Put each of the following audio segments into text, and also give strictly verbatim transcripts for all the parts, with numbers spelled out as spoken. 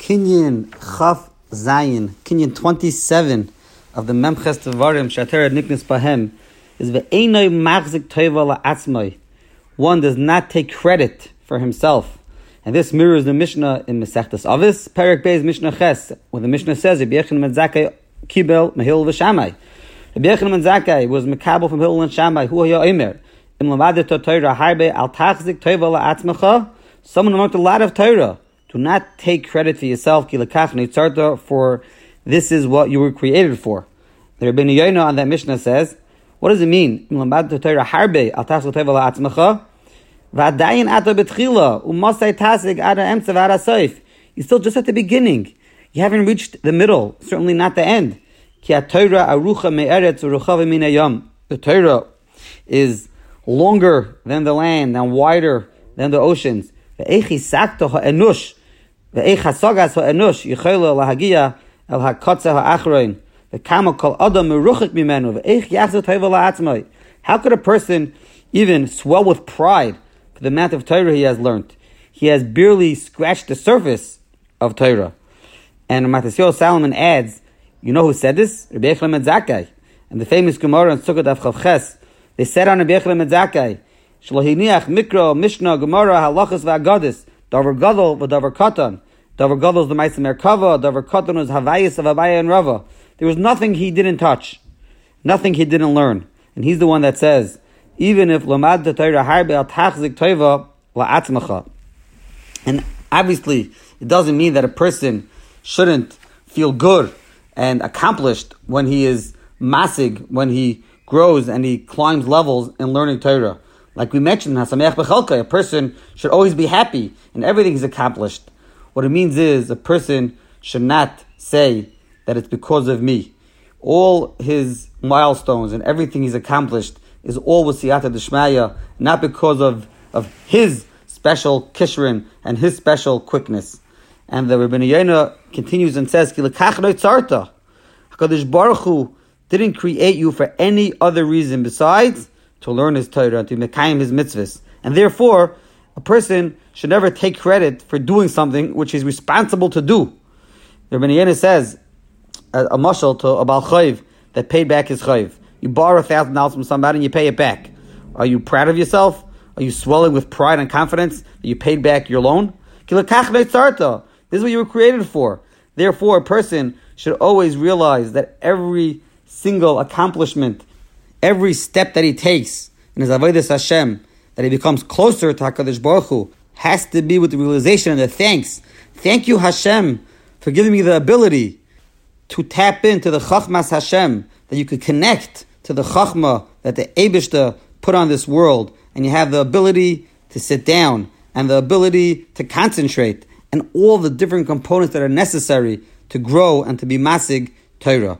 Kinyan Chaf Zayin, Kinyan twenty-seven of the Memches Tevarim Shatera Niknis Bahem is ve'enoi machzik tova la'atzmai. One does not take credit for himself. And this mirrors the Mishnah in Masechtas Avos, Perek Beis Mishnah Ches, where the Mishnah says, Rabbi Yochanan ben Zakkai kibel mehil v'shamai. Rabbi Yochanan ben Zakkai was mekabel from Hillel and Shammai. Hu haya omer, im lamadet Torah harbe al tachzik tova la'atzmacha. Someone who learned a lot of Torah. Do not take credit for yourself, ki lekach nitzarta, for this is what you were created for. The Rabbi Yoina on that Mishnah says, what does it mean? Im lamadet Torah harbe al tachzik tova la'atzmacha. V'adayin ata betchila u'masay tasig ada emtza v'ada soif. You're still just at the beginning. You haven't reached the middle, certainly not the end. Ki ha-Torah arucha me'eretz u'ruchava min hayam. The Torah is longer than the land and wider than the oceans. Ve'eich hisakto ha'enush ve'eich hasagas ha'enush yichayla lahagia el ha'kotze ha'achroin ve'kama kol adam meruchik mimenu ve'eich yachzot tova la'atzmai. How could a person even swell with pride for the amount of Torah he has learned? He has barely scratched the surface of Torah. And Matisyahu Salomon adds, you know who said this? Rabbi Yochanan ben Zakkai. And the famous Gemara in Sukkot Daf Chav Ches, they said on Rabbi Yochanan ben Zakkai, Shalahiniach Mikra Mishnah Gemara Halachas VaAgadis Davar Gadol v'Davar Katan. Davar Gadol is the Ma'aseh Merkava. Davar Katan is Havayis of Abaya and Rava. There was nothing he didn't touch, nothing he didn't learn. And he's the one that says, even if Lamad the Torah harbe al tachzik tova la'atzmacha. And obviously, it doesn't mean that a person shouldn't feel good and accomplished when he is masig, when he grows and he climbs levels in learning Torah. Like we mentioned, hasameach b'chalka, a person should always be happy in everything he's accomplished. What it means is a person should not say that it's because of me. All his milestones and everything he's accomplished is all with siyata d'shmaya, not because of, of his special kishrin and his special quickness. And the Rabbi Yoina continues and says, Ki lekach noitzarta. HaKadosh Baruch Hu didn't create you for any other reason besides to learn his Torah and to mekayim his mitzvahs. And therefore, a person should never take credit for doing something which he's responsible to do. The Rabbi Yoina says, a, a mashal to a bal chayv that paid back his chayv. You borrow a thousand dollars from somebody and you pay it back. Are you proud of yourself? Are you swelling with pride and confidence that you paid back your loan? Ki lekach noitzarta. This is what you were created for. Therefore, a person should always realize that every single accomplishment, every step that he takes in his avodas Hashem, that he becomes closer to HaKadosh Baruch Hu, has to be with the realization and the thanks. Thank you, Hashem, for giving me the ability to tap into the Chachmas Hashem, that you could connect to the Chachma that the Eibishter put on this world, and you have the ability to sit down and the ability to concentrate and all the different components that are necessary to grow and to be masig Torah.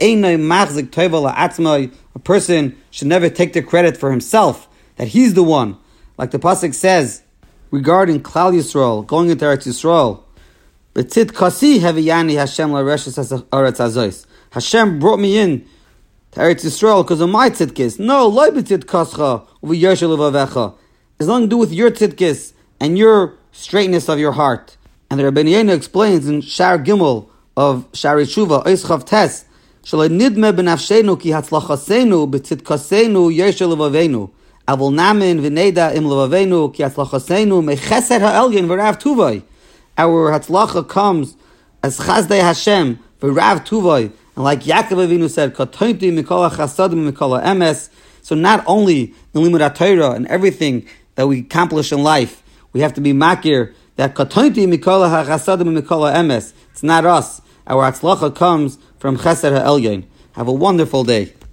A person should never take the credit for himself, that he's the one. Like the pasuk says regarding Klal Yisrael going into Eretz Yisrael, B'tzid kasi haviyani Hashem l'reshes Eretz Azois. Hashem brought me in to Eretz Yisrael because of my tzidkis. No, lo b'tzid kascha u'v'yoshe levavecha. It's nothing to do with your tzidkis and your straightness of your heart. And the Rabbi Yoina explains in Shar Gimel of Shari Tshuva, Ois Chav Tes, Shalai nidme b'nafshenu ki hatzlachasenu b'tzidkasenu yoshe levaveinu. Avol namin v'neda im levaveinu ki hatzlachasenu mecheser ha'elyon v'rav tuvay. Our hatzlacha comes as chazdei Hashem v'rav tuvay. And like Yaakov Avinu said, Katonti mikol hachasadim mikol ha'emes. So not only in Limud HaTorah and everything that we accomplish in life, we have to be makir that Katonti mikol hachasadim mikol ha'emes. It's not us. Our hatzlacha comes from Chesed ha'elyon. Have a wonderful day.